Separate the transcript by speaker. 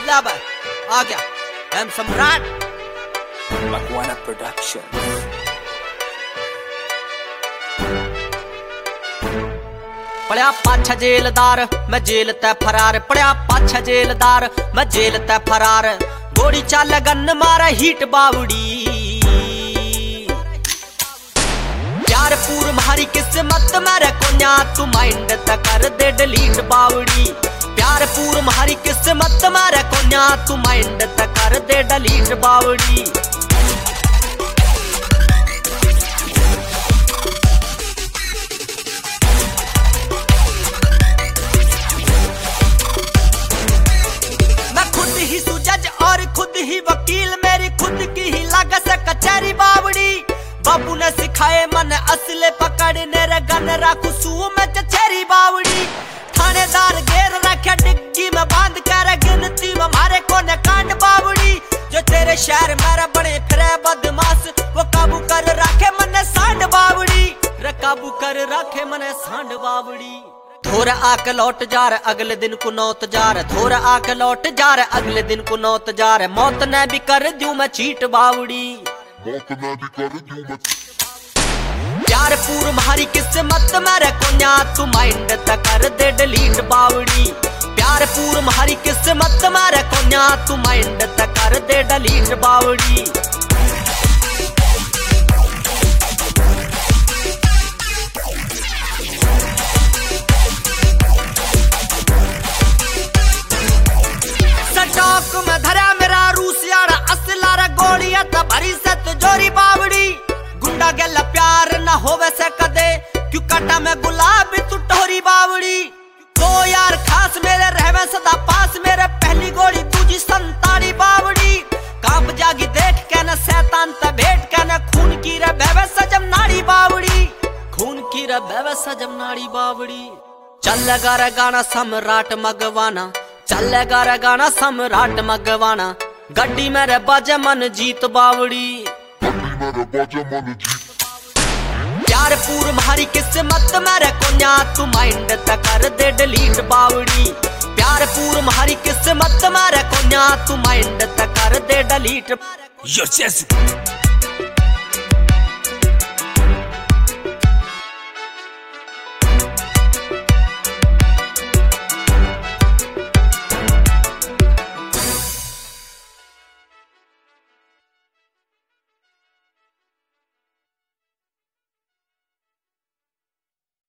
Speaker 1: लब आ गया एम सम्राट
Speaker 2: मकवाना प्रोडक्शन।
Speaker 1: पड़िया पाछा जेलदार मैं जेल तै फरार, पड़िया पाछा जेलदार मैं जेल तै फरार। गोड़ी चाल गन मारा हीट बावड़ी, प्यार पूर मारी किस्मत मेरे कोन्या तू माइंड तै कर दे डिलीट बावड़ी। प्यार पूर मारी किस्मत मेरे कोन्या तू माइंड तै कर दे डिलीट बावड़ी। जज और खुद ही वकील, मेरी खुद की ही लागत से कचहरी बावड़ी। बाबू ने सिखाए मन असले पकड़ने रे गन राखू सूह में चचेरी बावड़ी। थानेदार घेर रखे डिग्गी में बांध कर गिनती में मारे कोने कांड बावड़ी। जो तेरे शहर मेरा बने फिरे बदमाश वो काबू कर रखे मने सांड बावड़ी, रे काबू कर रखे मने सांड बावड़ी। थोड़ा आके लौट जा रे अगले दिन को नौत जा रे, थोड़ा आके लौट जा रे अगले दिन को नौत जा रे। मौत ने भी कर दूं मैं चीट बावड़ी,
Speaker 3: मौत ने भी कर दूं मैं।
Speaker 1: प्यार पूर मारी किस्मत मेरे कोन्या तू माइंड तै कर दे डिलीट बावड़ी। प्यार पूर मारी किस्मत मेरे कोन्या तू माइंड तै कर दे डिलीट बावड़ी। चौक में धरा मेरा रूसियाड़ा असला रे गोलियां त भरी से तिजोरी बावड़ी। गुंडा गेला प्यार न होवे से कदे क्यों काटा में गुलाबी तू टोरी बावड़ी। तो यार खास मेरे रहवे सदा पास मेरे पहली गोली दूजी संताड़ी बावड़ी। कांप जागी देख के न शैतान त भेंट के न खून की रे बेवे सजम नाड़ी बावड़ी, खून की रे बेवे सजम नाड़ी बावड़ी। चलेगा रे गाना सम्राट मगवाना, चलेगा रे गाना सम्राट मगवाना। गड्डी मेरे बाजे मन जीत बावड़ी, प्यार पूर मारी किस्मत मेरे कोन्या तू माइंड तै कर दे डिलीट बावड़ी। प्यार पूर मारी किस्मत मेरे कोन्या तू माइंड तै कर दे डिलीट।